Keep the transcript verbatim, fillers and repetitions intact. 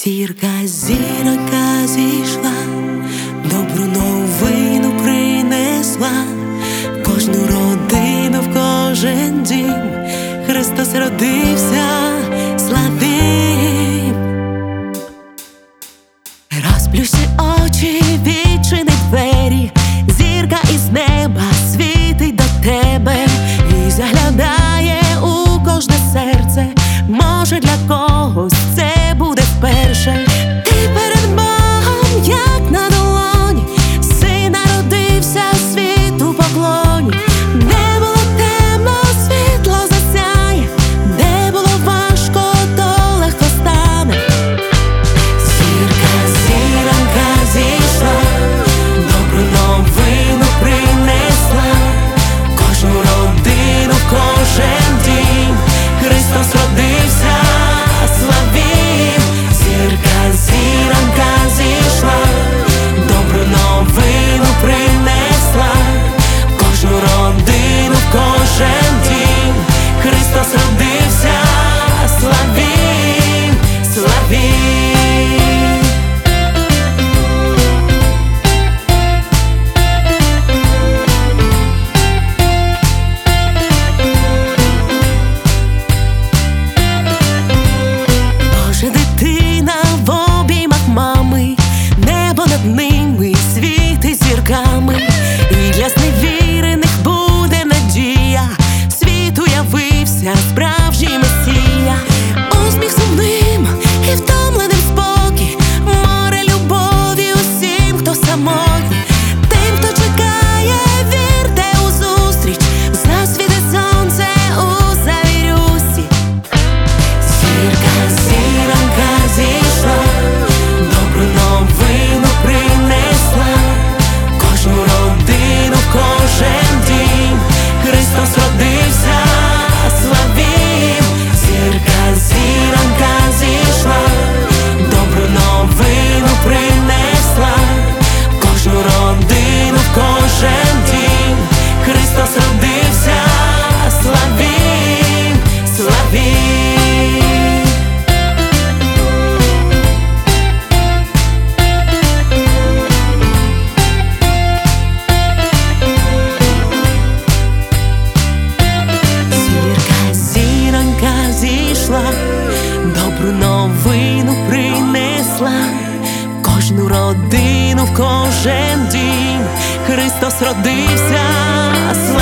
Зірка, зіронька зійшла, добру новину принесла, в кожну родину, в кожен дім Христос родився, славім. Розплющи очі, відчини двері, зірка із неба світить до тебе і заглядає у кожне серце. Може, для когось це буде вперше. Ти перед Богом, як на долоні, син народився, світу поклоні. Де було темно, світло засяє, де було важко, то легко стане. Зірка, зіронька зійшла, добру новину принесла, кожну родину, кожен дім Христос родився, славім. Зірка, зіронька зійшла, добру новину принесла, кожну родину, кожен дім Христос родився, славім, славім. Боже, дитина в обіймах мами, небо над ними світить зірками, і для зневірених буде надія, світ уявився справжній Месія. Усміх сумним і втомленим спокій, море любові усім, хто самотній. Тим, хто чекає, вірте у зустріч, засвітить сонце у завірюсі. Зірка, зіронька зійшла, добру новину принесла, кожну родину, кожен дім Христос родився, славім. Зірка, зіронька зійшла, добру новину принесла, кожну родину, кожен дім Христос родився, славім, славім. Зірка, зіронька зійшла, добру новину принесла, кожну родину, в кожен дім Христос родився,